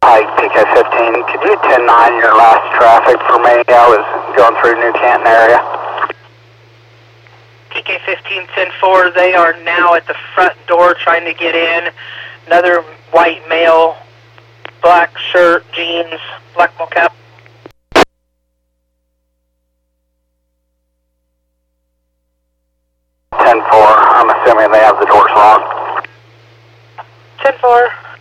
Pike, PK-15, could you 10-9 your last traffic for me? I was going through New Canton area. PK-15, 10-4, they are now at the front door trying to get in. Another white male, black shirt, jeans, black ball cap. 10-4, I'm assuming they have the doors locked. 10-4.